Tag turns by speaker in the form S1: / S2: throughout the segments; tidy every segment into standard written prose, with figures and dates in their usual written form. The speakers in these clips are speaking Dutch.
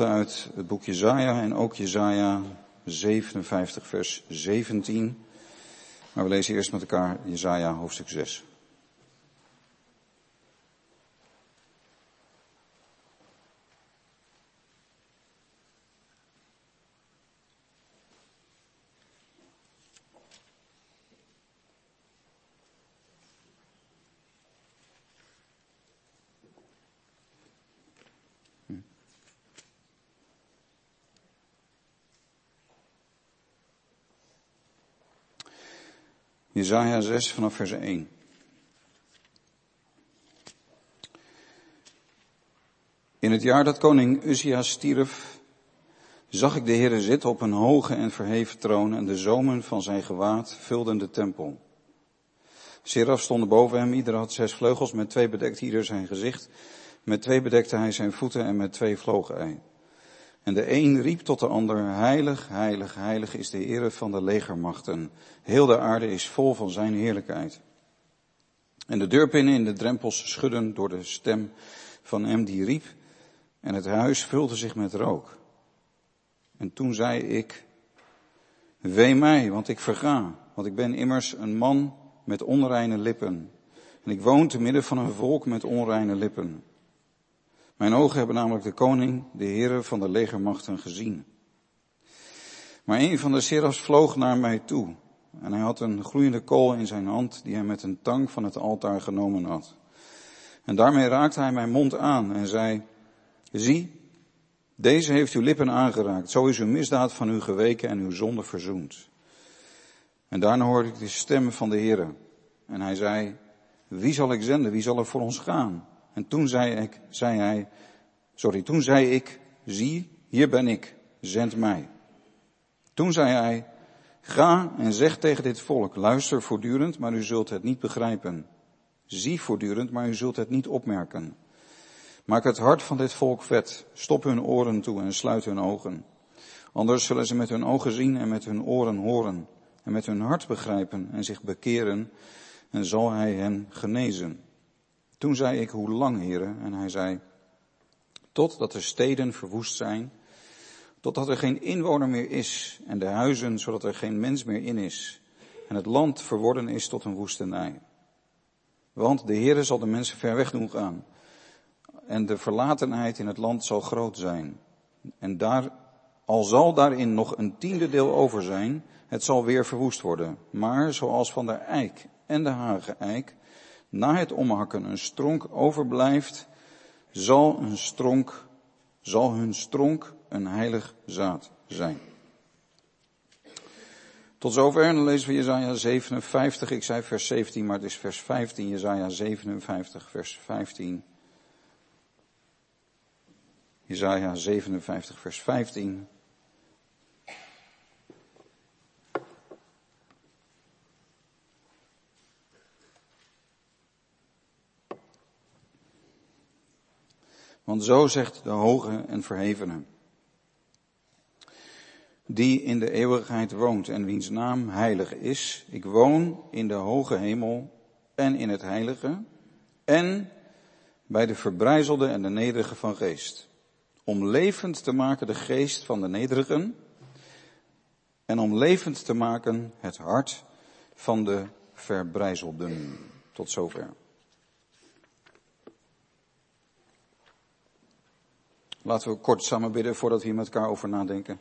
S1: Uit het boek Jesaja en ook Jesaja 57 vers 17. Maar we lezen eerst met elkaar Jesaja hoofdstuk 6. Jesaja 6 vanaf vers 1. In het jaar dat koning Uzia stierf, zag ik de Heere zitten op een hoge en verheven troon en de zomen van zijn gewaad vulden de tempel. Seraf stonden boven hem, ieder had 6 vleugels, met 2 bedekte ieder zijn gezicht, met 2 bedekte hij zijn voeten en met 2 vloog hij. En de een riep tot de ander, heilig, heilig, heilig is de Heere van de legermachten. Heel de aarde is vol van zijn heerlijkheid. En de deurpinnen in de drempels schudden door de stem van hem die riep. En het huis vulde zich met rook. En toen zei ik, wee mij, want ik verga. Want ik ben immers een man met onreine lippen. En ik woon te midden van een volk met onreine lippen. Mijn ogen hebben namelijk de koning, de Heere van de legermachten gezien. Maar een van de serafs vloog naar mij toe. En hij had een gloeiende kool in zijn hand, die hij met een tang van het altaar genomen had. En daarmee raakte hij mijn mond aan en zei, zie, deze heeft uw lippen aangeraakt. Zo is uw misdaad van u geweken en uw zonde verzoend. En daarna hoorde ik de stem van de Heere. En hij zei, wie zal ik zenden? Wie zal er voor ons gaan? En toen zei ik, zie, hier ben ik, zend mij. Toen zei hij, ga en zeg tegen dit volk, luister voortdurend, maar u zult het niet begrijpen. Zie voortdurend, maar u zult het niet opmerken. Maak het hart van dit volk vet, stop hun oren toe en sluit hun ogen. Anders zullen ze met hun ogen zien en met hun oren horen en met hun hart begrijpen en zich bekeren en zal hij hen genezen. Toen zei ik, hoe lang, Heere? En hij zei, totdat de steden verwoest zijn, totdat er geen inwoner meer is en de huizen, zodat er geen mens meer in is en het land verworden is tot een woestenij. Want de Heere zal de mensen ver weg doen gaan en de verlatenheid in het land zal groot zijn. En al zal daarin nog een 10e deel over zijn, het zal weer verwoest worden. Maar zoals van de eik en de hageeik na het omhakken een stronk overblijft, zal hun stronk een heilig zaad zijn. Tot zover, en dan lezen we Jesaja 57, ik zei vers 17, maar het is vers 15, Jesaja 57, vers 15. Jesaja 57, vers 15. Want zo zegt de hoge en verhevene, die in de eeuwigheid woont en wiens naam heilig is. Ik woon in de hoge hemel en in het heilige en bij de verbrijzelde en de nederige van geest. Om levend te maken de geest van de nederigen en om levend te maken het hart van de verbrijzelden. Tot zover. Laten we kort samen bidden voordat we hier met elkaar over nadenken.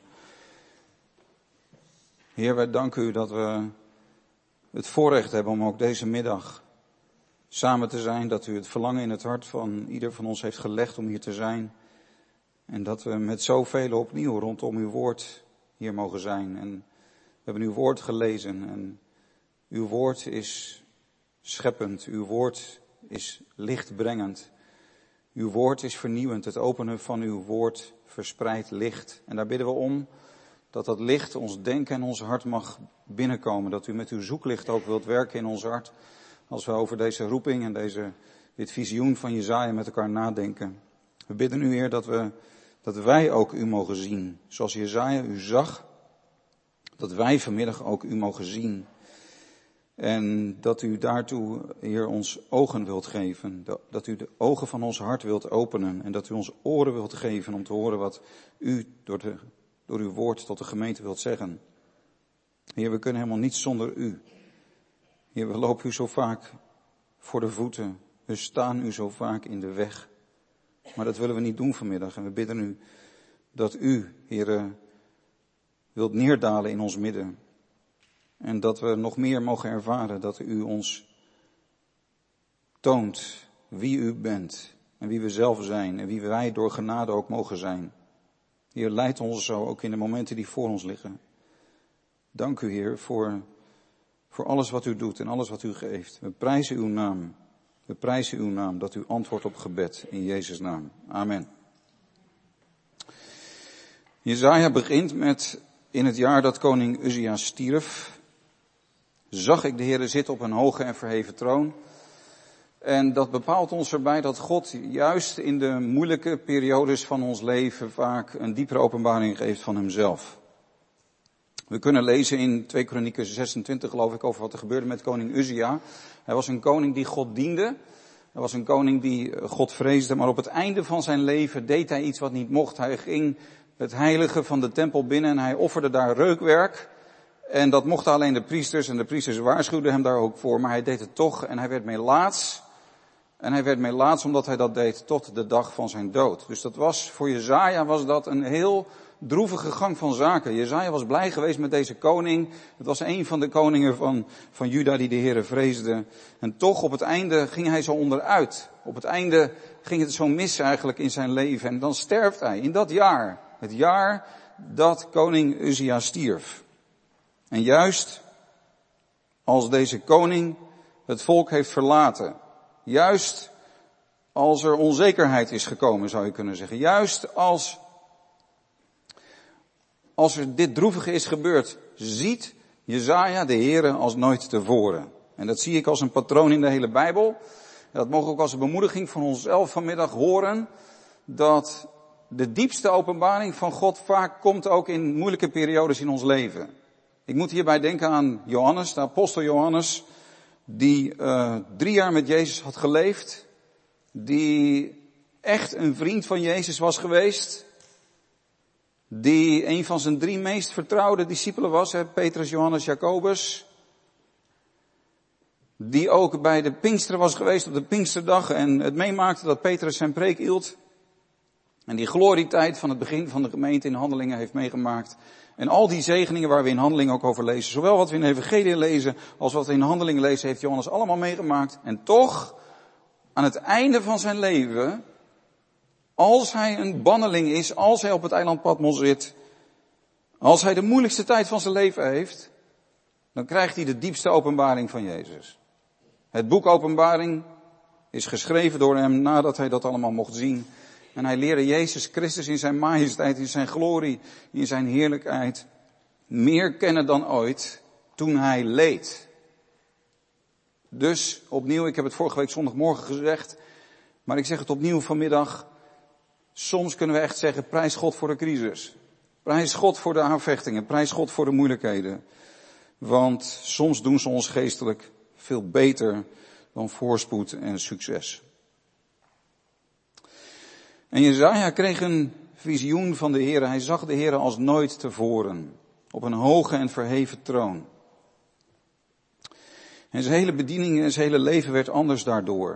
S1: Heer, wij danken u dat we het voorrecht hebben om ook deze middag samen te zijn. Dat u het verlangen in het hart van ieder van ons heeft gelegd om hier te zijn. En dat we met zoveel opnieuw rondom uw woord hier mogen zijn. En we hebben uw woord gelezen en uw woord is scheppend. Uw woord is lichtbrengend. Uw woord is vernieuwend. Het openen van uw woord verspreidt licht. En daar bidden we om dat dat licht ons denken en ons hart mag binnenkomen. Dat u met uw zoeklicht ook wilt werken in ons hart. Als we over deze roeping en dit visioen van Jesaja met elkaar nadenken. We bidden u, Heer, dat wij ook u mogen zien. Zoals Jesaja u zag. Dat wij vanmiddag ook u mogen zien. En dat u daartoe, Heer, ons ogen wilt geven. Dat u de ogen van ons hart wilt openen. En dat u ons oren wilt geven om te horen wat u door uw woord tot de gemeente wilt zeggen. Heer, we kunnen helemaal niet zonder u. Heer, we lopen u zo vaak voor de voeten. We staan u zo vaak in de weg. Maar dat willen we niet doen vanmiddag. En we bidden u dat u, Heer, wilt neerdalen in ons midden. En dat we nog meer mogen ervaren dat u ons toont wie u bent. En wie we zelf zijn. En wie wij door genade ook mogen zijn. Heer, leid ons zo ook in de momenten die voor ons liggen. Dank u, Heer, voor alles wat u doet en alles wat u geeft. We prijzen uw naam. We prijzen uw naam dat u antwoordt op gebed in Jezus' naam. Amen. Jesaja begint met: in het jaar dat koning Uzia stierf, zag ik de Heere zitten op een hoge en verheven troon. En dat bepaalt ons erbij dat God juist in de moeilijke periodes van ons leven vaak een diepere openbaring geeft van hemzelf. We kunnen lezen in 2 Kronieken 26 geloof ik over wat er gebeurde met koning Uzia. Hij was een koning die God diende. Hij was een koning die God vreesde. Maar op het einde van zijn leven deed hij iets wat niet mocht. Hij ging het heilige van de tempel binnen en hij offerde daar reukwerk. En dat mochten alleen de priesters en de priesters waarschuwden hem daar ook voor. Maar hij deed het toch en hij werd melaats. En hij werd melaats omdat hij dat deed tot de dag van zijn dood. Dus dat was, voor Jesaja was dat een heel droevige gang van zaken. Jesaja was blij geweest met deze koning. Het was een van de koningen van Juda die de Heere vreesde. En toch op het einde ging hij zo onderuit. Op het einde ging het zo mis eigenlijk in zijn leven. En dan sterft hij in dat jaar. Het jaar dat koning Uzia stierf. En juist als deze koning het volk heeft verlaten. Juist als er onzekerheid is gekomen, zou je kunnen zeggen. Juist als er dit droevige is gebeurd, ziet Jesaja de Heere als nooit tevoren. En dat zie ik als een patroon in de hele Bijbel. En dat mogen we ook als een bemoediging van onszelf vanmiddag horen. Dat de diepste openbaring van God vaak komt ook in moeilijke periodes in ons leven. Ik moet hierbij denken aan Johannes, de apostel Johannes, die 3 jaar met Jezus had geleefd. Die echt een vriend van Jezus was geweest. Die een van zijn 3 meest vertrouwde discipelen was, Petrus, Johannes, Jacobus. Die ook bij de Pinksteren was geweest op de Pinksterdag en het meemaakte dat Petrus zijn preek hield. En die glorietijd van het begin van de gemeente in Handelingen heeft meegemaakt. En al die zegeningen waar we in Handelingen ook over lezen, zowel wat we in de Evangelie lezen als wat we in Handelingen lezen, heeft Johannes allemaal meegemaakt. En toch, aan het einde van zijn leven, als hij een banneling is, als hij op het eiland Patmos zit, als hij de moeilijkste tijd van zijn leven heeft, dan krijgt hij de diepste openbaring van Jezus. Het boek Openbaring is geschreven door hem nadat hij dat allemaal mocht zien. En hij leerde Jezus Christus in zijn majesteit, in zijn glorie, in zijn heerlijkheid meer kennen dan ooit toen hij leed. Dus opnieuw, ik heb het vorige week zondagmorgen gezegd, maar ik zeg het opnieuw vanmiddag. Soms kunnen we echt zeggen, prijs God voor de crisis. Prijs God voor de aanvechtingen, prijs God voor de moeilijkheden. Want soms doen ze ons geestelijk veel beter dan voorspoed en succes. En Jesaja kreeg een visioen van de Heere. Hij zag de Heere als nooit tevoren. Op een hoge en verheven troon. En zijn hele bediening en zijn hele leven werd anders daardoor.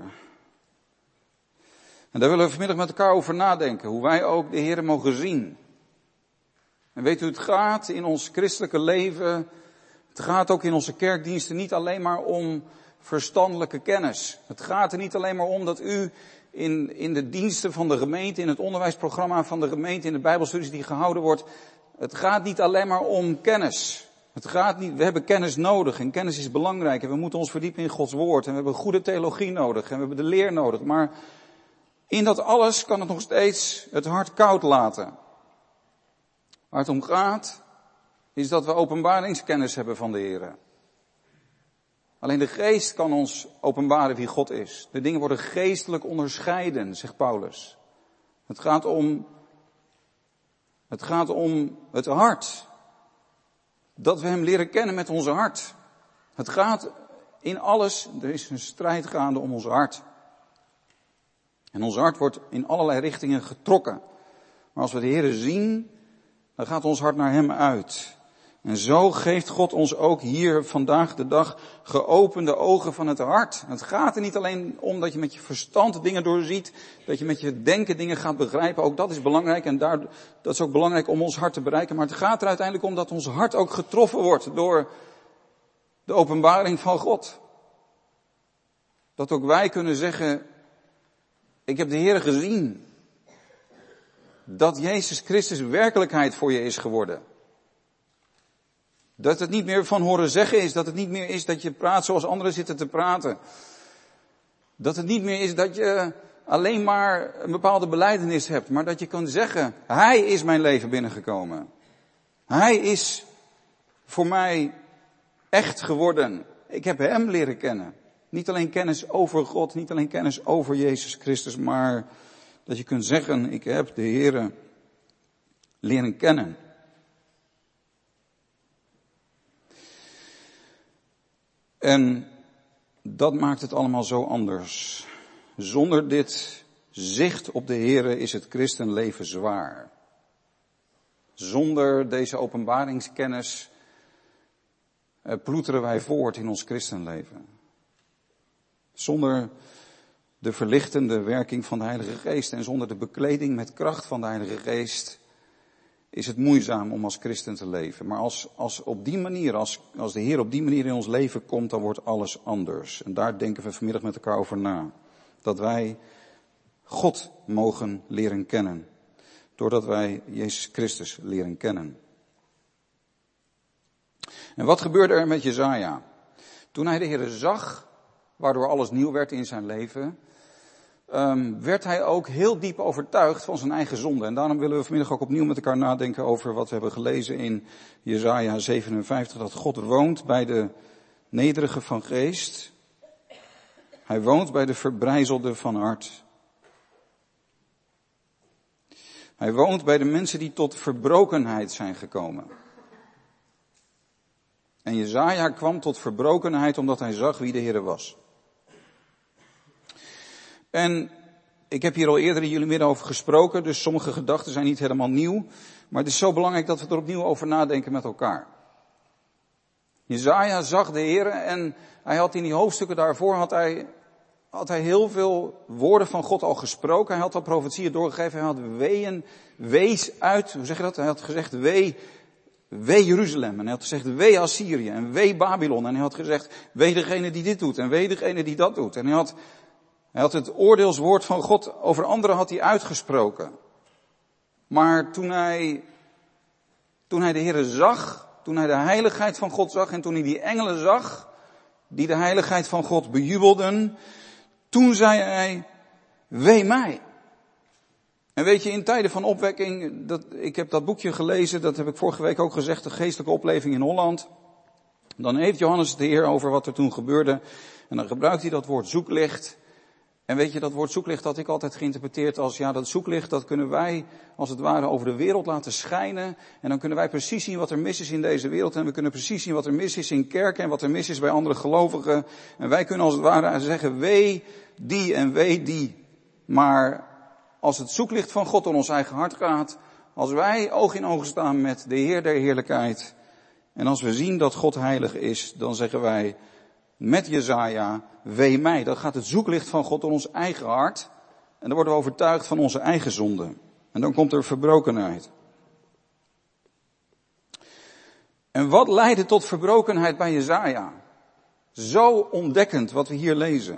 S1: En daar willen we vanmiddag met elkaar over nadenken. Hoe wij ook de Heere mogen zien. En weet u, het gaat in ons christelijke leven. Het gaat ook in onze kerkdiensten niet alleen maar om verstandelijke kennis. Het gaat er niet alleen maar om dat u in de diensten van de gemeente, in het onderwijsprogramma van de gemeente, in de bijbelstudies die gehouden wordt. Het gaat niet alleen maar om kennis. We hebben kennis nodig en kennis is belangrijk en we moeten ons verdiepen in Gods woord. En we hebben goede theologie nodig en we hebben de leer nodig. Maar in dat alles kan het nog steeds het hart koud laten. Waar het om gaat, is dat we openbaringskennis hebben van de Heere. Alleen de geest kan ons openbaren wie God is. De dingen worden geestelijk onderscheiden, zegt Paulus. Het gaat om het hart. Dat we hem leren kennen met onze hart. Het gaat In alles, er is een strijd gaande om ons hart. En ons hart wordt in allerlei richtingen getrokken. Maar als we de Heere zien, dan gaat ons hart naar hem uit. En zo geeft God ons ook hier vandaag de dag geopende ogen van het hart. Het gaat er niet alleen om dat je met je verstand dingen doorziet, dat je met je denken dingen gaat begrijpen. Ook dat is belangrijk en dat is ook belangrijk om ons hart te bereiken. Maar het gaat er uiteindelijk om dat ons hart ook getroffen wordt door de openbaring van God. Dat ook wij kunnen zeggen, ik heb de Heere gezien. Dat Jezus Christus werkelijkheid voor je is geworden. Dat het niet meer van horen zeggen is. Dat het niet meer is dat je praat zoals anderen zitten te praten. Dat het niet meer is dat je alleen maar een bepaalde belijdenis hebt. Maar dat je kan zeggen, Hij is mijn leven binnengekomen. Hij is voor mij echt geworden. Ik heb Hem leren kennen. Niet alleen kennis over God, niet alleen kennis over Jezus Christus, maar dat je kunt zeggen, ik heb de Heere leren kennen. En dat maakt het allemaal zo anders. Zonder dit zicht op de Heere is het christenleven zwaar. Zonder deze openbaringskennis ploeteren wij voort in ons christenleven. Zonder de verlichtende werking van de Heilige Geest en zonder de bekleding met kracht van de Heilige Geest is het moeizaam om als christen te leven. Maar als op die manier, als de Heer op die manier in ons leven komt, dan wordt alles anders. En daar denken we vanmiddag met elkaar over na. Dat wij God mogen leren kennen. Doordat wij Jezus Christus leren kennen. En wat gebeurde er met Jesaja? Toen hij de Heer zag, waardoor alles nieuw werd in zijn leven, werd hij ook heel diep overtuigd van zijn eigen zonde. En daarom willen we vanmiddag ook opnieuw met elkaar nadenken over wat we hebben gelezen in Jesaja 57. Dat God woont bij de nederigen van geest. Hij woont bij de verbrijzelden van hart. Hij woont bij de mensen die tot verbrokenheid zijn gekomen. En Jesaja kwam tot verbrokenheid omdat hij zag wie de Heere was. En ik heb hier al eerder in jullie midden over gesproken, dus sommige gedachten zijn niet helemaal nieuw. Maar het is zo belangrijk dat we er opnieuw over nadenken met elkaar. Jesaja zag de Heere en hij had in die hoofdstukken daarvoor had hij heel veel woorden van God al gesproken. Hij had al profetieën doorgegeven. Hij had wees uit, hoe zeg je dat? Hij had gezegd wee Jeruzalem. En hij had gezegd wee Assyrië en wee Babylon. En hij had gezegd wee degene die dit doet en wee degene die dat doet. En hij had het oordeelswoord van God over anderen had hij uitgesproken. Maar toen hij de Heere zag, toen hij de heiligheid van God zag en toen hij die engelen zag, die de heiligheid van God bejubelden, toen zei hij, wee mij. En weet je, in tijden van opwekking, ik heb dat boekje gelezen, dat heb ik vorige week ook gezegd, de geestelijke opleving in Holland. Dan heeft Johannes het de Heer over wat er toen gebeurde. En dan gebruikt hij dat woord zoeklicht. En weet je, dat woord zoeklicht had ik altijd geïnterpreteerd als, ja, dat zoeklicht, dat kunnen wij als het ware over de wereld laten schijnen. En dan kunnen wij precies zien wat er mis is in deze wereld. En we kunnen precies zien wat er mis is in kerken en wat er mis is bij andere gelovigen. En wij kunnen als het ware zeggen, wee die en wee die. Maar als het zoeklicht van God door ons eigen hart gaat, als wij oog in oog staan met de Heer der heerlijkheid, en als we zien dat God heilig is, dan zeggen wij met Jesaja, wee mij. Dan gaat het zoeklicht van God door ons eigen hart. En dan worden we overtuigd van onze eigen zonde. En dan komt er verbrokenheid. En wat leidde tot verbrokenheid bij Jesaja? Zo ontdekkend wat we hier lezen.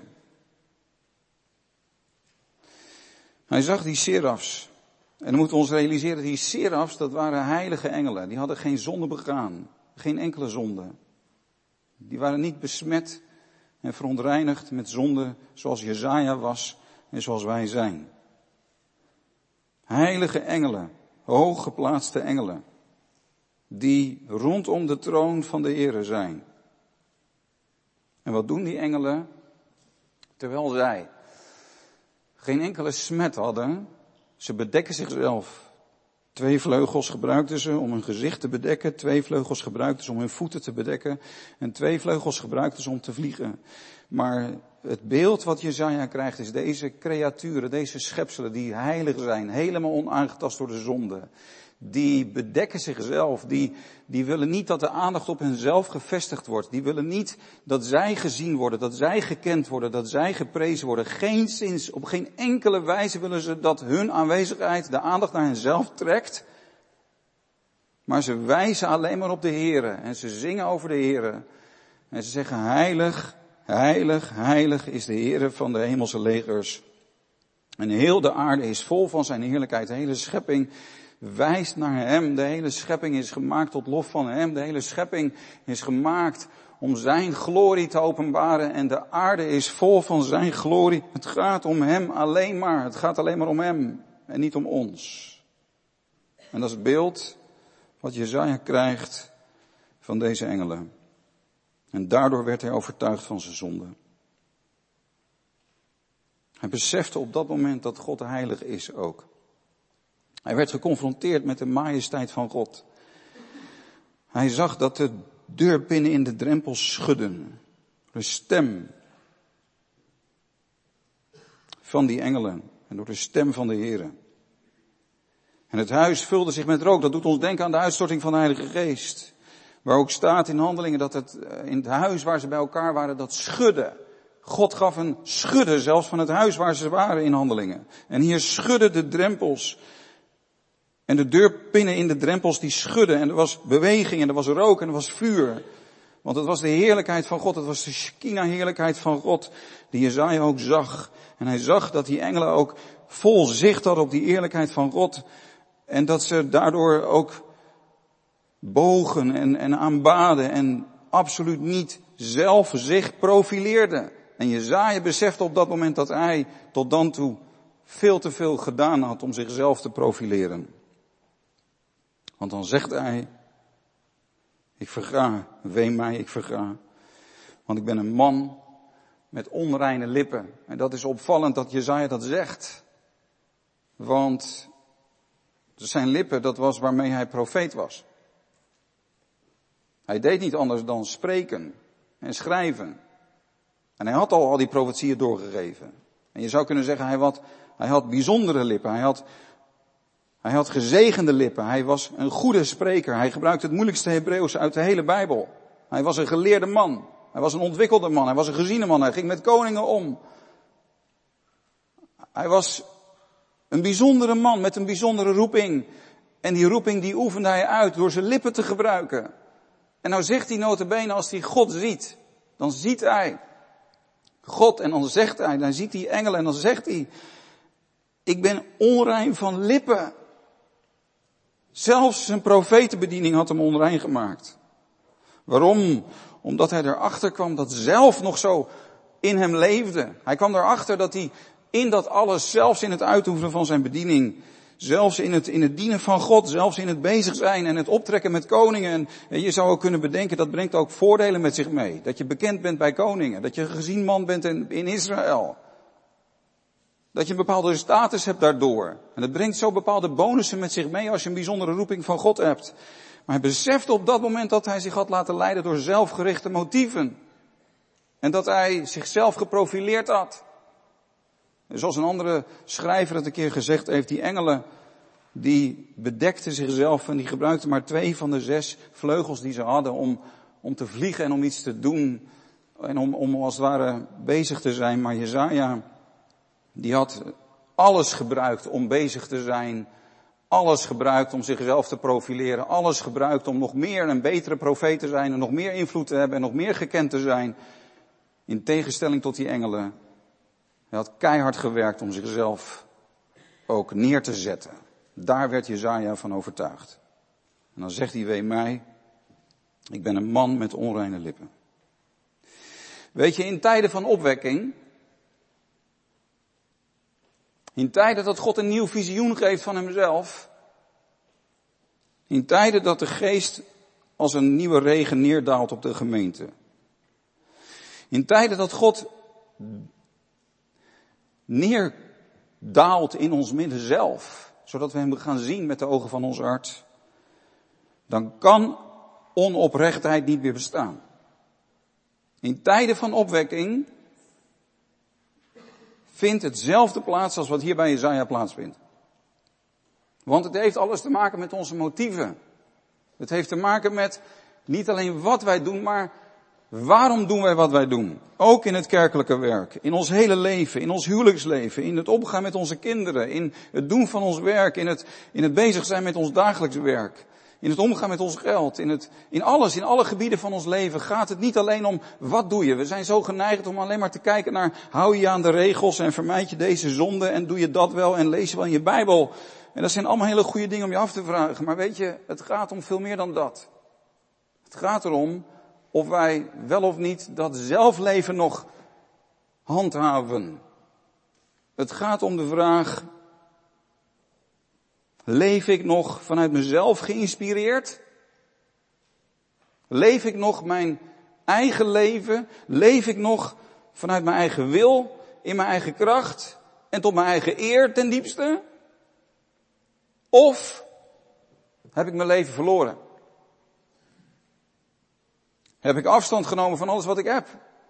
S1: Hij zag die serafs. En dan moeten we ons realiseren, die serafs, dat waren heilige engelen. Die hadden geen zonde begaan. Geen enkele zonde. Die waren niet besmet en verontreinigd met zonde zoals Jesaja was en zoals wij zijn. Heilige engelen, hooggeplaatste engelen, die rondom de troon van de Heere zijn. En wat doen die engelen? Terwijl zij geen enkele smet hadden, ze bedekken zichzelf 2 vleugels gebruikten ze om hun gezicht te bedekken. 2 vleugels gebruikten ze om hun voeten te bedekken. En 2 vleugels gebruikten ze om te vliegen. Maar het beeld wat Jesaja krijgt is deze creaturen, deze schepselen die heilig zijn, helemaal onaangetast door de zonde. Die bedekken zichzelf, die willen niet dat de aandacht op henzelf gevestigd wordt. Die willen niet dat zij gezien worden, dat zij gekend worden, dat zij geprezen worden. Geenszins, op geen enkele wijze willen ze dat hun aanwezigheid de aandacht naar henzelf trekt. Maar ze wijzen alleen maar op de Heere en ze zingen over de Heere. En ze zeggen heilig, heilig, heilig is de Heere van de hemelse legers. En heel de aarde is vol van zijn heerlijkheid, de hele schepping wijst naar hem. De hele schepping is gemaakt tot lof van hem. De hele schepping is gemaakt om zijn glorie te openbaren. En de aarde is vol van zijn glorie. Het gaat om hem alleen maar. Het gaat alleen maar om hem en niet om ons. En dat is het beeld wat Jesaja krijgt van deze engelen. En daardoor werd hij overtuigd van zijn zonde. Hij besefte op dat moment dat God heilig is ook. Hij werd geconfronteerd met de majesteit van God. Hij zag dat de deurpinnen in de drempels schudden. De stem van die engelen en door de stem van de Heere. En het huis vulde zich met rook. Dat doet ons denken aan de uitstorting van de Heilige Geest. Waar ook staat in Handelingen dat het in het huis waar ze bij elkaar waren, dat schudde. God gaf een schudden zelfs van het huis waar ze waren in Handelingen. En hier schudden de drempels. En de deurpinnen in de drempels die schudden. En er was beweging en er was rook en er was vuur. Want het was de heerlijkheid van God. Het was de Shekinah heerlijkheid van God. Die Jesaja ook zag. En hij zag dat die engelen ook vol zicht hadden op die eerlijkheid van God. En dat ze daardoor ook bogen en aanbaden. En absoluut niet zelf zich profileerden. En Jesaja besefte op dat moment dat hij tot dan toe veel te veel gedaan had om zichzelf te profileren. Want dan zegt hij, ik verga, wee mij, ik verga. Want ik ben een man met onreine lippen. En dat is opvallend dat Jesaja dat zegt. Want zijn lippen, dat was waarmee hij profeet was. Hij deed niet anders dan spreken en schrijven. En hij had al die profetieën doorgegeven. En je zou kunnen zeggen, hij had bijzondere lippen. Hij had gezegende lippen. Hij was een goede spreker. Hij gebruikte het moeilijkste Hebreeuws uit de hele Bijbel. Hij was een geleerde man. Hij was een ontwikkelde man. Hij was een geziene man. Hij ging met koningen om. Hij was een bijzondere man met een bijzondere roeping. En die roeping die oefende hij uit door zijn lippen te gebruiken. En nou zegt hij nota bene, als hij God ziet, dan ziet hij God en dan zegt hij, dan ziet hij engelen en dan zegt hij, ik ben onrein van lippen. Zelfs zijn profetenbediening had hem onrein gemaakt. Waarom? Omdat hij erachter kwam dat zelf nog zo in hem leefde. Hij kwam erachter dat hij in dat alles, zelfs in het uitoefenen van zijn bediening, zelfs in het dienen van God, zelfs in het bezig zijn en het optrekken met koningen. En je zou ook kunnen bedenken, dat brengt ook voordelen met zich mee. Dat je bekend bent bij koningen. Dat je een gezien man bent in Israël. Dat je een bepaalde status hebt daardoor. En dat brengt zo bepaalde bonussen met zich mee als je een bijzondere roeping van God hebt. Maar hij besefte op dat moment dat hij zich had laten leiden door zelfgerichte motieven. En dat hij zichzelf geprofileerd had. Zoals een andere schrijver het een keer gezegd heeft, die engelen, die bedekten zichzelf en die gebruikten maar 2 van de 6 vleugels die ze hadden om te vliegen en om iets te doen. En om als het ware bezig te zijn. Maar Jesaja, die had alles gebruikt om bezig te zijn. Alles gebruikt om zichzelf te profileren. Alles gebruikt om nog meer een betere profeet te zijn en nog meer invloed te hebben en nog meer gekend te zijn. In tegenstelling tot die engelen. Hij had keihard gewerkt om zichzelf ook neer te zetten. Daar werd Jesaja van overtuigd. En dan zegt hij, wee mij, ik ben een man met onreine lippen. Weet je, in tijden van opwekking, in tijden dat God een nieuw visioen geeft van hemzelf, in tijden dat de geest als een nieuwe regen neerdaalt op de gemeente, in tijden dat God neerdaalt in ons midden zelf, zodat we hem gaan zien met de ogen van ons hart, dan kan onoprechtheid niet meer bestaan. In tijden van opwekking vindt hetzelfde plaats als wat hier bij Jesaja plaatsvindt. Want het heeft alles te maken met onze motieven. Het heeft te maken met niet alleen wat wij doen, maar waarom doen wij wat wij doen. Ook in het kerkelijke werk, in ons hele leven, in ons huwelijksleven, in het omgaan met onze kinderen, in het doen van ons werk, in het bezig zijn met ons dagelijks werk. In het omgaan met ons geld, in alles, in alle gebieden van ons leven gaat het niet alleen om wat doe je. We zijn zo geneigd om alleen maar te kijken naar hou je aan de regels en vermijd je deze zonde en doe je dat wel en lees je wel in je Bijbel. En dat zijn allemaal hele goede dingen om je af te vragen. Maar weet je, het gaat om veel meer dan dat. Het gaat erom of wij wel of niet dat zelfleven nog handhaven. Het gaat om de vraag, leef ik nog vanuit mezelf geïnspireerd? Leef ik nog mijn eigen leven? Leef ik nog vanuit mijn eigen wil, in mijn eigen kracht en tot mijn eigen eer ten diepste? Of heb ik mijn leven verloren? Heb ik afstand genomen van alles wat ik heb?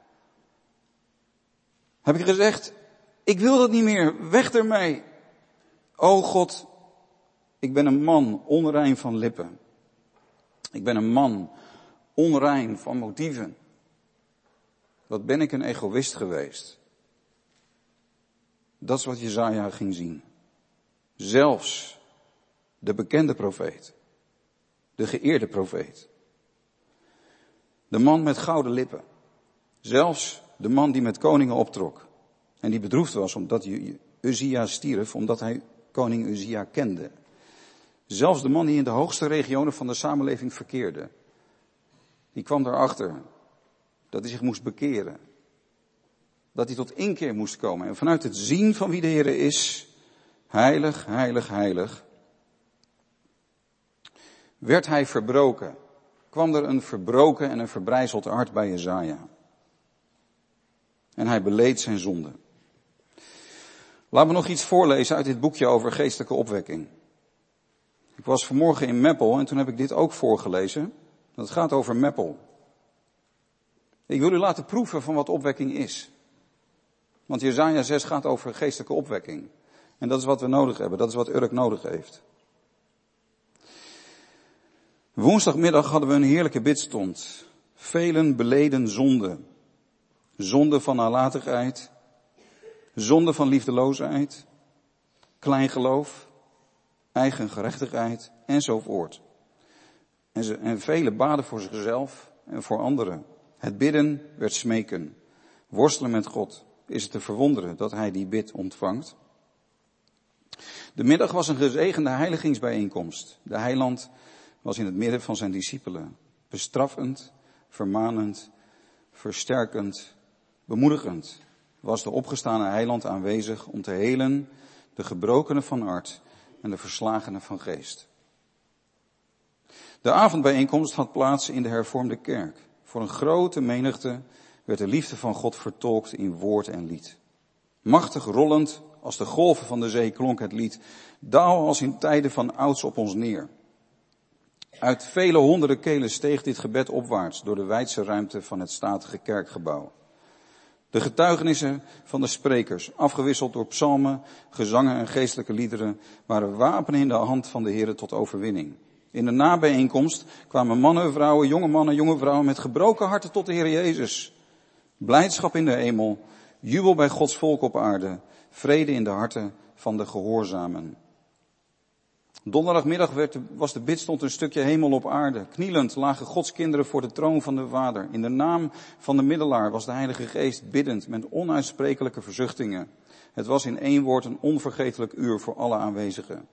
S1: Heb ik gezegd, ik wil dat niet meer, weg ermee. O God, ik ben een man onrein van lippen. Ik ben een man onrein van motieven. Wat ben ik een egoïst geweest. Dat is wat Jesaja ging zien. Zelfs de bekende profeet. De geëerde profeet. De man met gouden lippen. Zelfs de man die met koningen optrok. En die bedroefd was omdat Uzia stierf, omdat hij koning Uzia kende. Zelfs de man die in de hoogste regionen van de samenleving verkeerde. Die kwam erachter dat hij zich moest bekeren. Dat hij tot inkeer moest komen. En vanuit het zien van wie de Heer is, heilig, heilig, heilig, werd hij verbroken. Kwam er een verbroken en een verbrijzeld hart bij Jesaja. En hij beleed zijn zonde. Laten we nog iets voorlezen uit dit boekje over geestelijke opwekking. Ik was vanmorgen in Meppel en toen heb ik dit ook voorgelezen. Dat gaat over Meppel. Ik wil u laten proeven van wat opwekking is. Want Jesaja 6 gaat over geestelijke opwekking. En dat is wat we nodig hebben. Dat is wat Urk nodig heeft. Woensdagmiddag hadden we een heerlijke bidstond. Velen beleden zonde. Zonde van nalatigheid. Zonde van liefdeloosheid. Kleingeloof. Eigen gerechtigheid. Enzovoort. En velen baden voor zichzelf en voor anderen. Het bidden werd smeken. Worstelen met God. Is het te verwonderen dat hij die bid ontvangt? De middag was een gezegende heiligingsbijeenkomst. De heiland was in het midden van zijn discipelen. Bestraffend, vermanend, versterkend, bemoedigend was de opgestane heiland aanwezig om te helen de gebrokenen van hart en de verslagenen van geest. De avondbijeenkomst had plaats in de hervormde kerk. Voor een grote menigte werd de liefde van God vertolkt in woord en lied. Machtig rollend als de golven van de zee klonk het lied. Daal als in tijden van ouds op ons neer. Uit vele honderden kelen steeg dit gebed opwaarts door de wijdse ruimte van het statige kerkgebouw. De getuigenissen van de sprekers, afgewisseld door psalmen, gezangen en geestelijke liederen, waren wapenen in de hand van de Heere tot overwinning. In de nabijeenkomst kwamen mannen, vrouwen, jonge vrouwen met gebroken harten tot de Heer Jezus. Blijdschap in de hemel, jubel bij Gods volk op aarde, vrede in de harten van de gehoorzamen. Donderdagmiddag was de bidstond een stukje hemel op aarde. Knielend lagen Gods kinderen voor de troon van de Vader. In de naam van de middelaar was de Heilige Geest biddend met onuitsprekelijke verzuchtingen. Het was in één woord een onvergetelijk uur voor alle aanwezigen.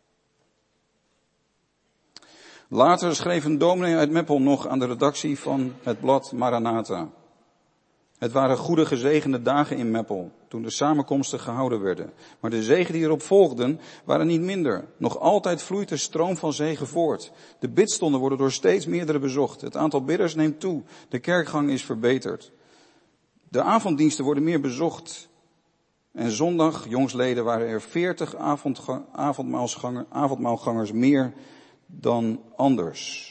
S1: Later schreef een dominee uit Meppel nog aan de redactie van het blad Maranatha. Het waren goede gezegende dagen in Meppel, toen de samenkomsten gehouden werden. Maar de zegen die erop volgden, waren niet minder. Nog altijd vloeit de stroom van zegen voort. De bidstonden worden door steeds meerdere bezocht. Het aantal bidders neemt toe. De kerkgang is verbeterd. De avonddiensten worden meer bezocht. En zondag, jongsleden, waren er 40 avondmaalgangers meer dan anders.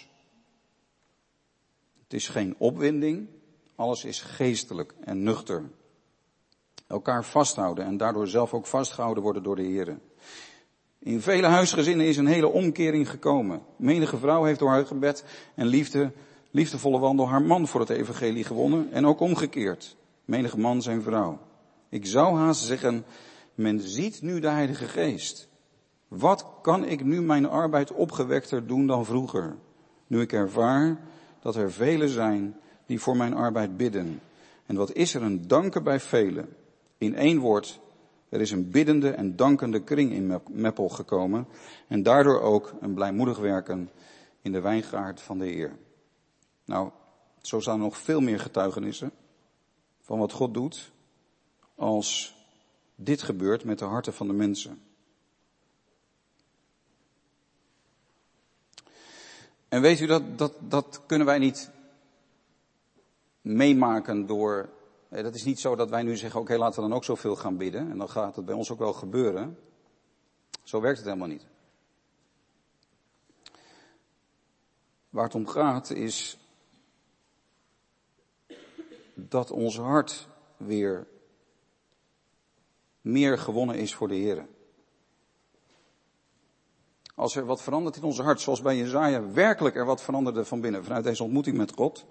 S1: Het is geen opwinding, alles is geestelijk en nuchter. Elkaar vasthouden en daardoor zelf ook vastgehouden worden door de Heer. In vele huisgezinnen is een hele omkering gekomen. Menige vrouw heeft door haar gebed en liefdevolle wandel haar man voor het evangelie gewonnen en ook omgekeerd. Menige man zijn vrouw. Ik zou haast zeggen, men ziet nu de Heilige Geest. Wat kan ik nu mijn arbeid opgewekter doen dan vroeger? Nu ik ervaar dat er velen zijn die voor mijn arbeid bidden. En wat is er een danken bij velen? In één woord, er is een biddende en dankende kring in Meppel gekomen. En daardoor ook een blijmoedig werken in de wijngaard van de Heer. Nou, zo staan er nog veel meer getuigenissen van wat God doet als dit gebeurt met de harten van de mensen. En weet u, dat kunnen wij niet meemaken door... Dat is niet zo dat wij nu zeggen, oké, laten we dan ook zoveel gaan bidden. En dan gaat het bij ons ook wel gebeuren. Zo werkt het helemaal niet. Waar het om gaat is dat ons hart weer meer gewonnen is voor de Heer. Als er wat verandert in ons hart, zoals bij Jesaja werkelijk er wat veranderde van binnen, vanuit deze ontmoeting met God,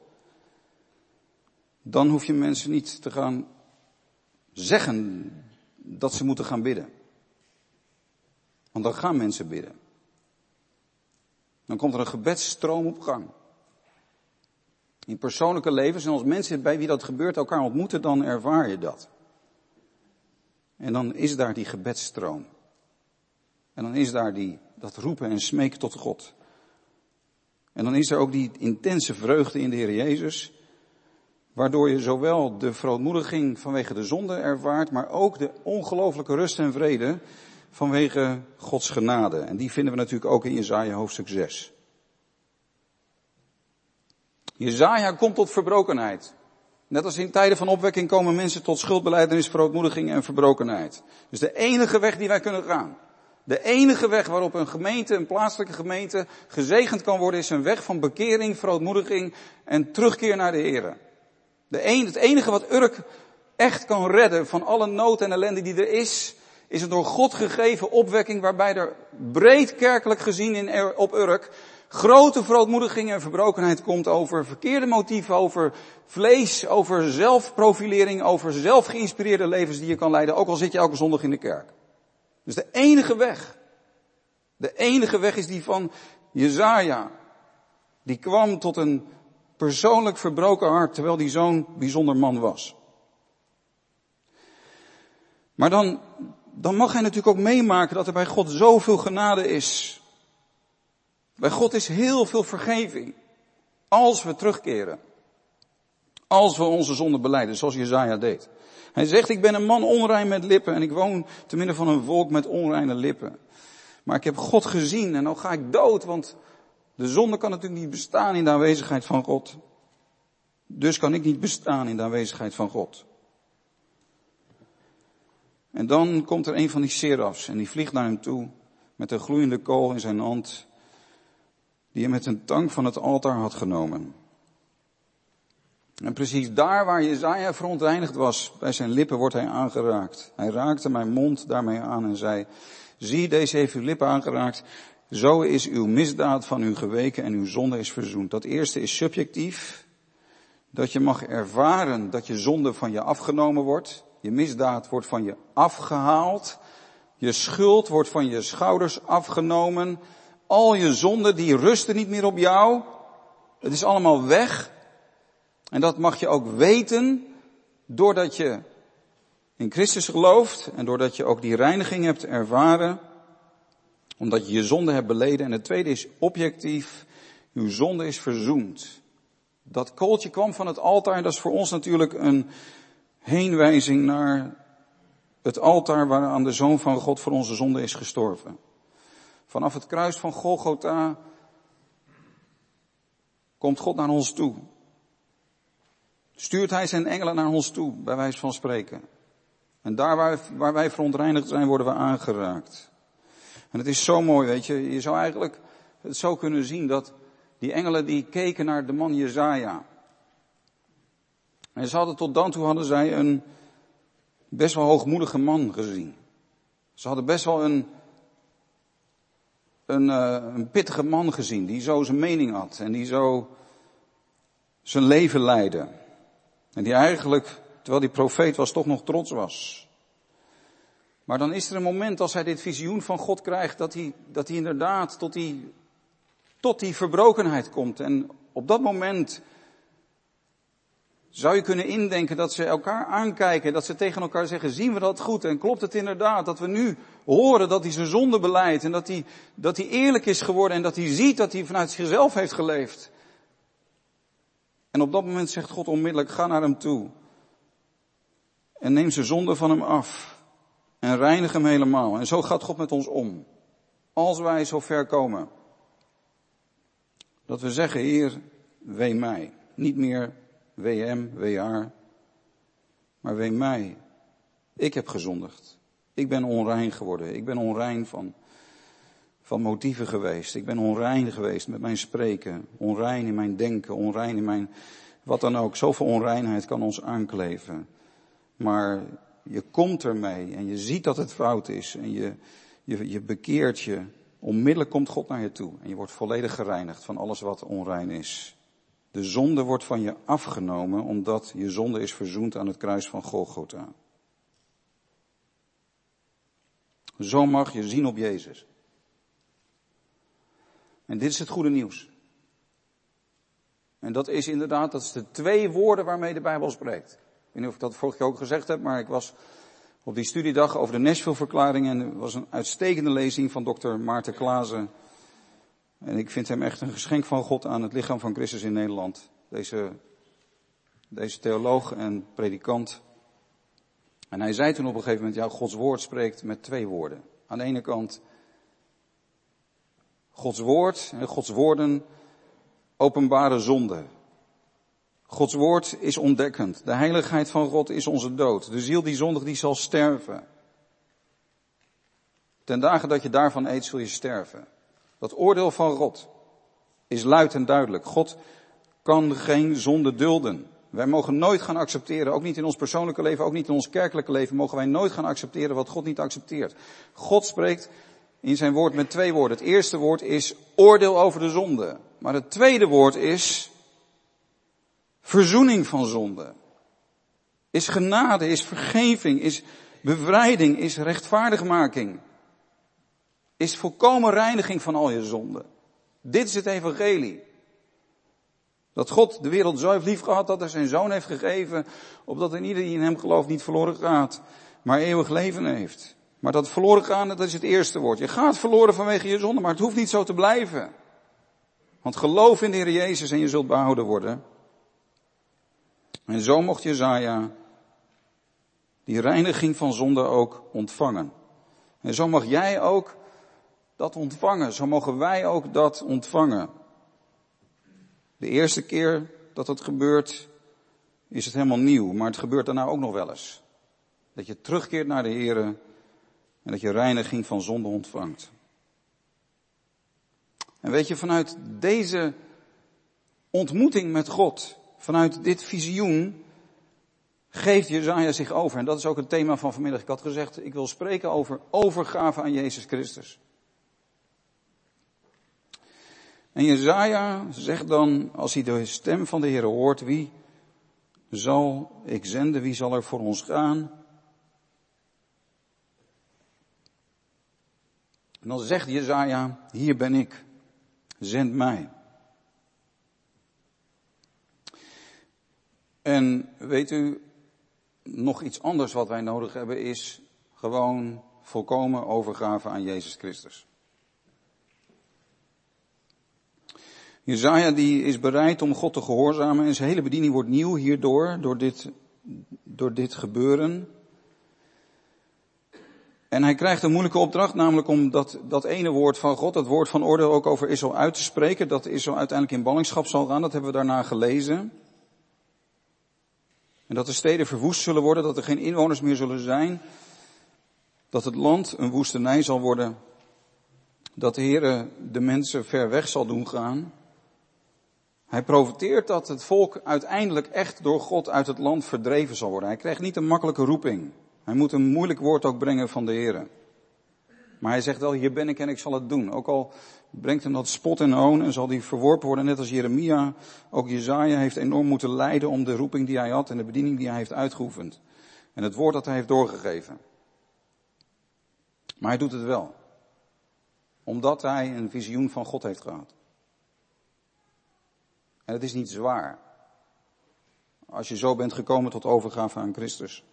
S1: dan hoef je mensen niet te gaan zeggen dat ze moeten gaan bidden. Want dan gaan mensen bidden. Dan komt er een gebedsstroom op gang. In persoonlijke levens, en als mensen bij wie dat gebeurt elkaar ontmoeten, dan ervaar je dat. En dan is daar die gebedsstroom. En dan is daar dat roepen en smeken tot God. En dan is er ook die intense vreugde in de Heer Jezus, waardoor je zowel de verootmoediging vanwege de zonde ervaart, maar ook de ongelooflijke rust en vrede vanwege Gods genade. En die vinden we natuurlijk ook in Jesaja hoofdstuk 6. Jesaja komt tot verbrokenheid. Net als in tijden van opwekking komen mensen tot schuldbelijdenis, verootmoediging en verbrokenheid. Dus de enige weg die wij kunnen gaan, de enige weg waarop een gemeente, een plaatselijke gemeente, gezegend kan worden, is een weg van bekering, verootmoediging en terugkeer naar de Heer. Het enige wat Urk echt kan redden van alle nood en ellende die er is een door God gegeven opwekking waarbij er breed kerkelijk gezien op Urk grote verootmoediging en verbrokenheid komt over verkeerde motieven, over vlees, over zelfprofilering, over zelfgeïnspireerde levens die je kan leiden, ook al zit je elke zondag in de kerk. Dus de enige weg is die van Jesaja. Die kwam tot een persoonlijk verbroken hart, terwijl die zo'n bijzonder man was. Maar dan mag hij natuurlijk ook meemaken dat er bij God zoveel genade is. Bij God is heel veel vergeving. Als we terugkeren. Als we onze zonde belijden, zoals Jesaja deed. Hij zegt, ik ben een man onrein met lippen en ik woon te midden van een volk met onreine lippen. Maar ik heb God gezien en nou ga ik dood, want de zonde kan natuurlijk niet bestaan in de aanwezigheid van God. Dus kan ik niet bestaan in de aanwezigheid van God. En dan komt er een van die serafs en die vliegt naar hem toe met een gloeiende kool in zijn hand, die hij met een tang van het altaar had genomen. En precies daar waar Jesaja verontreinigd was, bij zijn lippen wordt hij aangeraakt. Hij raakte mijn mond daarmee aan en zei, zie, deze heeft uw lippen aangeraakt, zo is uw misdaad van u geweken en uw zonde is verzoend. Dat eerste is subjectief, dat je mag ervaren dat je zonde van je afgenomen wordt. Je misdaad wordt van je afgehaald. Je schuld wordt van je schouders afgenomen. Al je zonden die rusten niet meer op jou. Het is allemaal weg. En dat mag je ook weten doordat je in Christus gelooft en doordat je ook die reiniging hebt ervaren. Omdat je je zonde hebt beleden. En het tweede is objectief. Uw zonde is verzoend. Dat kooltje kwam van het altaar. Dat is voor ons natuurlijk een heenwijzing naar het altaar waaraan de Zoon van God voor onze zonde is gestorven. Vanaf het kruis van Golgotha komt God naar ons toe. Stuurt hij zijn engelen naar ons toe, bij wijze van spreken. En daar waar wij verontreinigd zijn, worden we aangeraakt. En het is zo mooi, weet je. Je zou eigenlijk het zo kunnen zien dat die engelen die keken naar de man Jesaja. En tot dan toe hadden zij een best wel hoogmoedige man gezien. Ze hadden best wel een pittige man gezien, die zo zijn mening had en die zo zijn leven leidde. En die eigenlijk, terwijl die profeet was, toch nog trots was. Maar dan is er een moment als hij dit visioen van God krijgt, dat hij inderdaad tot die verbrokenheid komt. En op dat moment zou je kunnen indenken dat ze elkaar aankijken, dat ze tegen elkaar zeggen, zien we dat goed? En klopt het inderdaad dat we nu horen dat hij zijn zonde belijdt en dat hij eerlijk is geworden en dat hij ziet dat hij vanuit zichzelf heeft geleefd. En op dat moment zegt God onmiddellijk, ga naar hem toe en neem zijn zonde van hem af en reinig hem helemaal. En zo gaat God met ons om. Als wij zo ver komen dat we zeggen, Heer, wee mij. Niet meer wee hem, wee haar, maar wee mij. Ik heb gezondigd. Ik ben onrein geworden. Ik ben onrein van motieven geweest. Ik ben onrein geweest met mijn spreken. Onrein in mijn denken. Onrein in mijn wat dan ook. Zoveel onreinheid kan ons aankleven. Maar je komt ermee en je ziet dat het fout is. En je bekeert je. Onmiddellijk komt God naar je toe. En je wordt volledig gereinigd van alles wat onrein is. De zonde wordt van je afgenomen omdat je zonde is verzoend aan het kruis van Golgotha. Zo mag je zien op Jezus. En dit is het goede nieuws. En dat is inderdaad, dat is de 2 woorden waarmee de Bijbel spreekt. Ik weet niet of ik dat vorige keer ook gezegd heb, maar ik was op die studiedag over de Nashville-verklaring en er was een uitstekende lezing van dokter Maarten Klaassen. En ik vind hem echt een geschenk van God aan het lichaam van Christus in Nederland. Deze theoloog en predikant. En hij zei toen op een gegeven moment, ja, Gods woord spreekt met 2 woorden. Aan de ene kant, Gods woord en Gods woorden openbare zonde. Gods woord is ontdekkend. De heiligheid van God is onze dood. De ziel die zondigt, die zal sterven. Ten dagen dat je daarvan eet, zul je sterven. Dat oordeel van God is luid en duidelijk. God kan geen zonde dulden. Wij mogen nooit gaan accepteren, ook niet in ons persoonlijke leven, ook niet in ons kerkelijke leven, mogen wij nooit gaan accepteren wat God niet accepteert. God spreekt in zijn woord met 2 woorden. Het eerste woord is oordeel over de zonde. Maar het tweede woord is verzoening van zonde. Is genade, is vergeving, is bevrijding, is rechtvaardigmaking. Is volkomen reiniging van al je zonden. Dit is het evangelie. Dat God de wereld zo heeft lief gehad dat hij zijn zoon heeft gegeven, opdat een ieder die in hem gelooft niet verloren gaat, maar eeuwig leven heeft. Maar dat verloren gaan, dat is het eerste woord. Je gaat verloren vanwege je zonde, maar het hoeft niet zo te blijven. Want geloof in de Heer Jezus en je zult behouden worden. En zo mocht Jesaja die reiniging van zonde ook ontvangen. En zo mag jij ook dat ontvangen. Zo mogen wij ook dat ontvangen. De eerste keer dat het gebeurt, is het helemaal nieuw. Maar het gebeurt daarna ook nog wel eens. Dat je terugkeert naar de Heer en dat je reiniging van zonde ontvangt. En weet je, vanuit deze ontmoeting met God, vanuit dit visioen, geeft Jesaja zich over. En dat is ook het thema van vanmiddag. Ik had gezegd, ik wil spreken over overgave aan Jezus Christus. En Jesaja zegt dan, als hij de stem van de Heer hoort, wie zal ik zenden, wie zal er voor ons gaan? En dan zegt Jesaja, hier ben ik, zend mij. En weet u, nog iets anders wat wij nodig hebben is gewoon volkomen overgave aan Jezus Christus. Jesaja die is bereid om God te gehoorzamen en zijn hele bediening wordt nieuw hierdoor, door dit gebeuren. En hij krijgt een moeilijke opdracht, namelijk om dat ene woord van God, dat woord van oordeel ook over Israël uit te spreken, dat Israël uiteindelijk in ballingschap zal gaan, dat hebben we daarna gelezen. En dat de steden verwoest zullen worden, dat er geen inwoners meer zullen zijn. Dat het land een woestenij zal worden. Dat de Heere de mensen ver weg zal doen gaan. Hij profeteert dat het volk uiteindelijk echt door God uit het land verdreven zal worden. Hij krijgt niet een makkelijke roeping. Hij moet een moeilijk woord ook brengen van de Heere. Maar hij zegt wel, hier ben ik en ik zal het doen. Ook al brengt hem dat spot en hoon en zal die verworpen worden, net als Jeremia. Ook Jesaja heeft enorm moeten lijden om de roeping die hij had en de bediening die hij heeft uitgeoefend. En het woord dat hij heeft doorgegeven. Maar hij doet het wel. Omdat hij een visioen van God heeft gehad. En het is niet zwaar. Als je zo bent gekomen tot overgave aan Christus.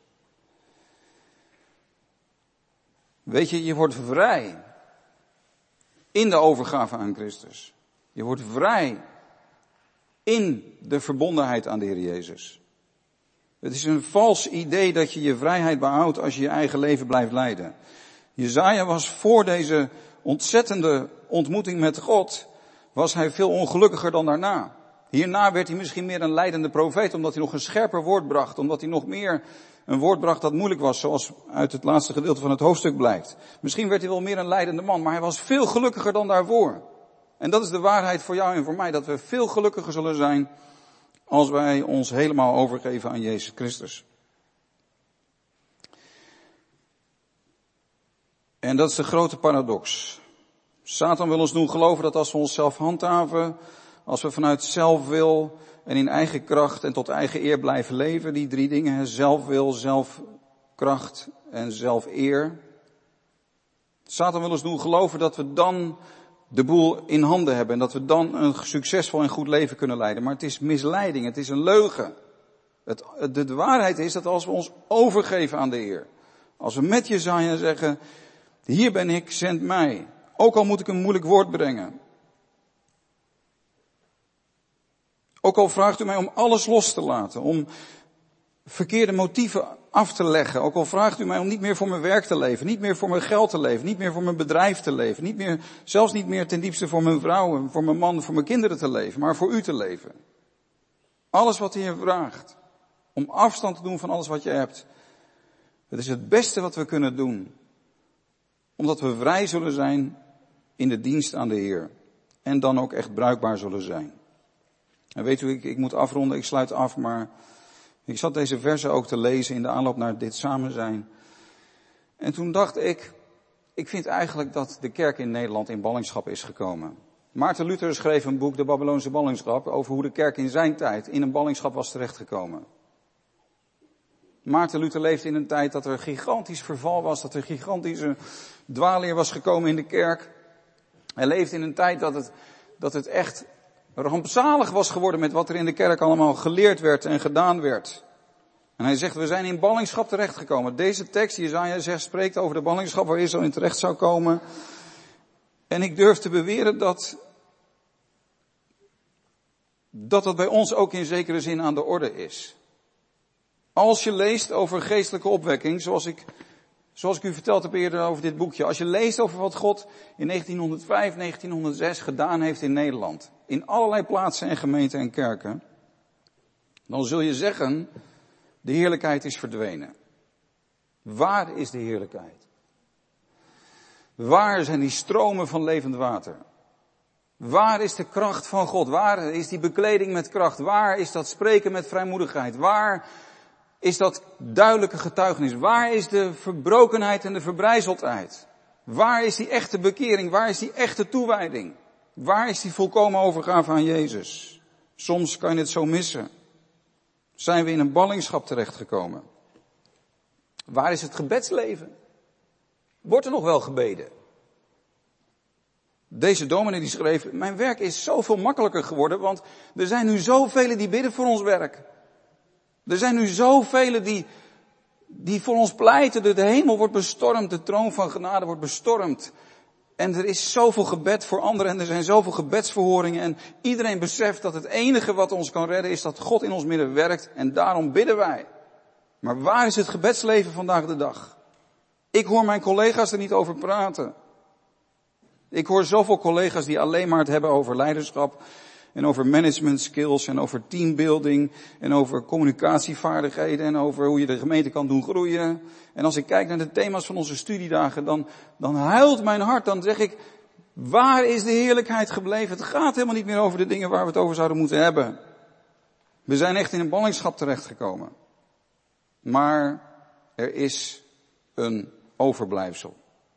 S1: Weet je, je wordt vrij. In de overgave aan Christus. Je wordt vrij. In de verbondenheid aan de Heer Jezus. Het is een vals idee dat je je vrijheid behoudt als je je eigen leven blijft leiden. Jesaja was voor deze ontzettende ontmoeting met God, was hij veel ongelukkiger dan daarna. Hierna werd hij misschien meer een leidende profeet, omdat hij nog een scherper woord bracht, omdat hij nog meer een woord bracht dat moeilijk was, zoals uit het laatste gedeelte van het hoofdstuk blijkt. Misschien werd hij wel meer een leidende man, maar hij was veel gelukkiger dan daarvoor. En dat is de waarheid voor jou en voor mij, dat we veel gelukkiger zullen zijn als wij ons helemaal overgeven aan Jezus Christus. En dat is de grote paradox. Satan wil ons doen geloven dat als we onszelf handhaven, als we vanuit zelfwil en in eigen kracht en tot eigen eer blijven leven, die drie dingen, zelfwil, zelfkracht en zelfeer. Satan wil ons doen geloven dat we dan de boel in handen hebben en dat we dan een succesvol en goed leven kunnen leiden. Maar het is misleiding, het is een leugen. De waarheid is dat als we ons overgeven aan de Heer, als we met Jesaja zeggen, hier ben ik, zend mij. Ook al moet ik een moeilijk woord brengen. Ook al vraagt u mij om alles los te laten, om verkeerde motieven af te leggen. Ook al vraagt u mij om niet meer voor mijn werk te leven, niet meer voor mijn geld te leven, niet meer voor mijn bedrijf te leven, zelfs niet meer ten diepste voor mijn vrouw, voor mijn man, voor mijn kinderen te leven, maar voor u te leven. Alles wat de Heer vraagt, om afstand te doen van alles wat je hebt. Het is het beste wat we kunnen doen. Omdat we vrij zullen zijn in de dienst aan de Heer. En dan ook echt bruikbaar zullen zijn. En weet u, ik moet afronden, ik sluit af, maar ik zat deze versen ook te lezen in de aanloop naar dit samen zijn. En toen dacht ik vind eigenlijk dat de kerk in Nederland in ballingschap is gekomen. Maarten Luther schreef een boek, De Babylonische ballingschap, over hoe de kerk in zijn tijd in een ballingschap was terechtgekomen. Maarten Luther leefde in een tijd dat er gigantisch verval was, dat er gigantische dwaalleer was gekomen in de kerk. Hij leefde in een tijd dat het echt rampzalig was geworden met wat er in de kerk allemaal geleerd werd en gedaan werd. En hij zegt, we zijn in ballingschap terechtgekomen. Deze tekst, Jesaja zegt, spreekt over de ballingschap waar Israël in terecht zou komen. En ik durf te beweren dat bij ons ook in zekere zin aan de orde is. Als je leest over geestelijke opwekking, zoals ik u verteld heb eerder over dit boekje. Als je leest over wat God in 1905, 1906 gedaan heeft in Nederland. In allerlei plaatsen en gemeenten en kerken. Dan zul je zeggen, de heerlijkheid is verdwenen. Waar is de heerlijkheid? Waar zijn die stromen van levend water? Waar is de kracht van God? Waar is die bekleding met kracht? Waar is dat spreken met vrijmoedigheid? Waar is dat duidelijke getuigenis? Waar is de verbrokenheid en de verbrijzeldheid? Waar is die echte bekering? Waar is die echte toewijding? Waar is die volkomen overgave aan Jezus? Soms kan je het zo missen. Zijn we in een ballingschap terechtgekomen? Waar is het gebedsleven? Wordt er nog wel gebeden? Deze dominee die schreef, mijn werk is zoveel makkelijker geworden, want er zijn nu zoveel die bidden voor ons werk. Er zijn nu zoveel die voor ons pleiten. De hemel wordt bestormd, de troon van genade wordt bestormd. En er is zoveel gebed voor anderen en er zijn zoveel gebedsverhoringen. En iedereen beseft dat het enige wat ons kan redden is dat God in ons midden werkt. En daarom bidden wij. Maar waar is het gebedsleven vandaag de dag? Ik hoor mijn collega's er niet over praten. Ik hoor zoveel collega's die alleen maar het hebben over leiderschap. en over management skills en over teambuilding en over communicatievaardigheden en over hoe je de gemeente kan doen groeien. En als ik kijk naar de thema's van onze studiedagen, dan huilt mijn hart. Dan zeg ik, waar is de heerlijkheid gebleven? Het gaat helemaal niet meer over de dingen waar we het over zouden moeten hebben. We zijn echt in een ballingschap terechtgekomen. Maar er is een overblijfsel.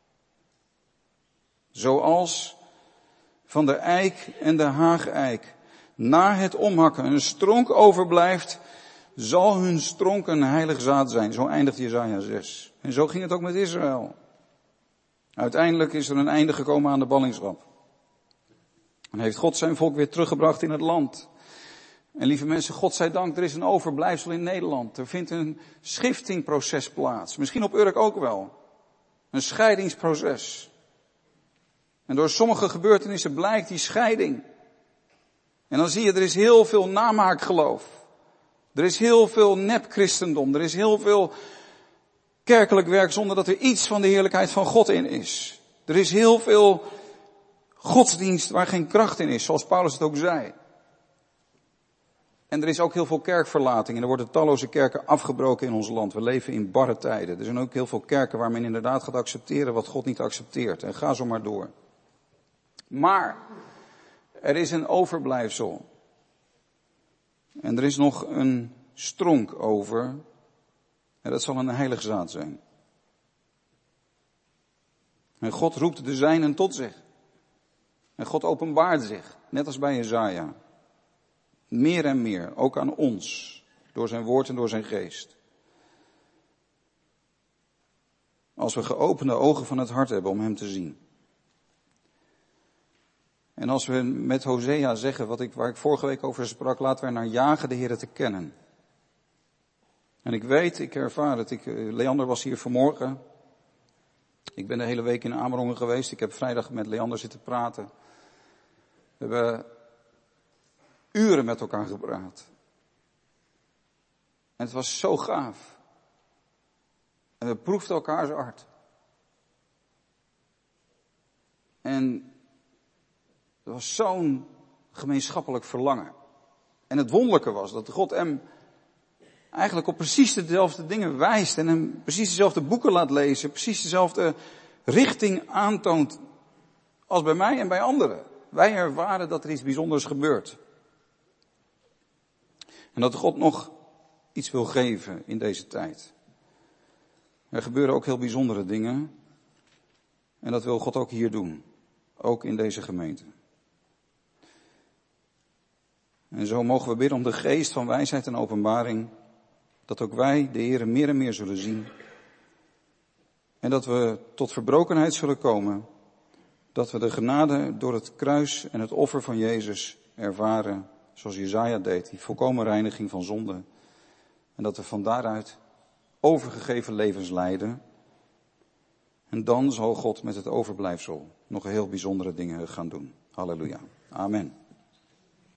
S1: Zoals van de eik en de haageik na het omhakken een stronk overblijft, zal hun stronk een heilig zaad zijn. Zo eindigt Jesaja 6. En zo ging het ook met Israël. Uiteindelijk is er een einde gekomen aan de ballingschap. En heeft God zijn volk weer teruggebracht in het land. En lieve mensen, God zij dank, er is een overblijfsel in Nederland. Er vindt een schiftingproces plaats. Misschien op Urk ook wel. Een scheidingsproces. En door sommige gebeurtenissen blijkt die scheiding. En dan zie je, er is heel veel namaakgeloof. Er is heel veel nep-christendom. Er is heel veel kerkelijk werk zonder dat er iets van de heerlijkheid van God in is. Er is heel veel godsdienst waar geen kracht in is, zoals Paulus het ook zei. En er is ook heel veel kerkverlating. En er worden talloze kerken afgebroken in ons land. We leven in barre tijden. Er zijn ook heel veel kerken waar men inderdaad gaat accepteren wat God niet accepteert. En ga zo maar door. Maar er is een overblijfsel. En er is nog een stronk over. En dat zal een heilig zaad zijn. En God roept de zijnen tot zich. En God openbaart zich. Net als bij Jesaja. Meer en meer, ook aan ons, door zijn woord en door zijn geest. Als we geopende ogen van het hart hebben om hem te zien. En als we met Hosea zeggen, waar ik vorige week over sprak, laten we naar jagen de Heere te kennen. En ik weet, ik ervaar het, Leander was hier vanmorgen. Ik ben de hele week in Amerongen geweest, ik heb vrijdag met Leander zitten praten. We hebben uren met elkaar gepraat. En het was zo gaaf. En we proefden elkaars hart. En er was zo'n gemeenschappelijk verlangen. En het wonderlijke was dat God hem eigenlijk op precies dezelfde dingen wijst. En hem precies dezelfde boeken laat lezen. Precies dezelfde richting aantoont als bij mij en bij anderen. Wij ervaren dat er iets bijzonders gebeurt. En dat God nog iets wil geven in deze tijd. Er gebeuren ook heel bijzondere dingen. En dat wil God ook hier doen. Ook in deze gemeente. En zo mogen we bidden om de geest van wijsheid en openbaring. Dat ook wij de Heere meer en meer zullen zien. En dat we tot verbrokenheid zullen komen. Dat we de genade door het kruis en het offer van Jezus ervaren. Zoals Jesaja deed, die volkomen reiniging van zonde. En dat we van daaruit overgegeven levens leiden. En dan zal God met het overblijfsel nog heel bijzondere dingen gaan doen. Halleluja. Amen.